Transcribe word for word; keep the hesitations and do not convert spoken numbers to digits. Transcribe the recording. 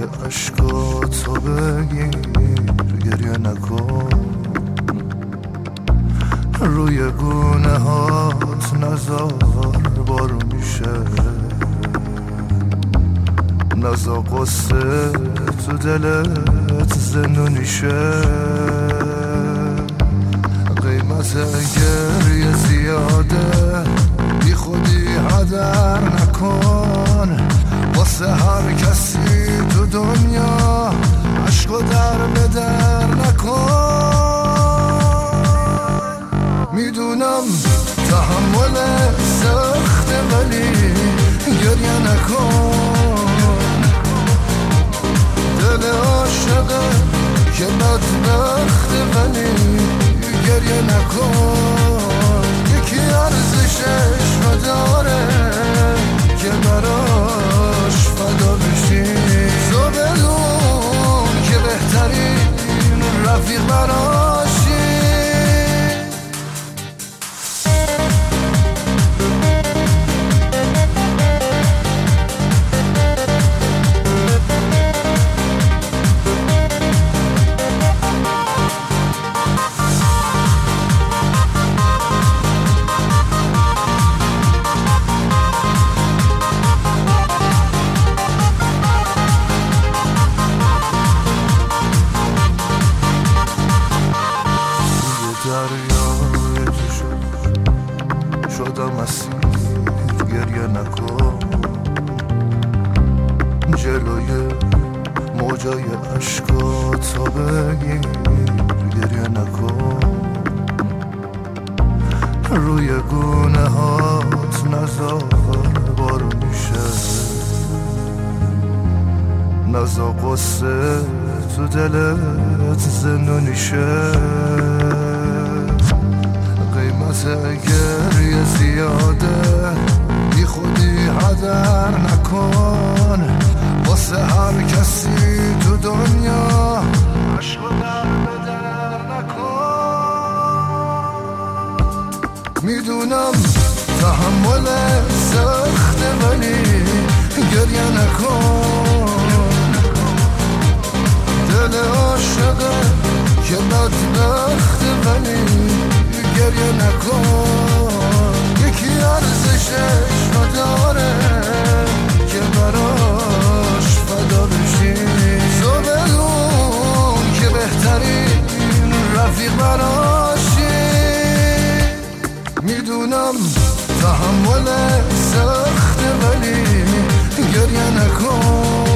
عشقاتو بگیر، گریه نکن، روی گونه هات نزار بارو میشه، نزا قصه تو دلت زندونیشه. قیمت گریه زیاده، بی خودی هدر نکن، واسه هر کسی تو دنیا عشقو در بدر نکن. میدونم تحمل سخت ولی گریه نکن، دل عاشقه که بدبخت ولی گریه نکن. یکی ارزشش داره که براش فدا بشی، تو بدون که بهترین رفیق براشی. دریای تو شد شدم اسیر، گریه نکن، جلوی موجای عشقاتو بگیر، گریه نکن، روی گونه هات نزار بارو میشه، نزا قصه تو دلت زندونیشه. قیمت گریه زیاده، بی خودی هدر نکن، واسه هر کسی تو دنیا عشقو در بدر نکن. میدونم تحمل سخت ولی گریه نکن، دل عاشقه که بدبخت ولی گریه نکن. یکی ارزشش داره که براش فدا بشی، تو بدون که بهترین رفیق براشی. میدونم تحمل سخت ولی گریه نکن،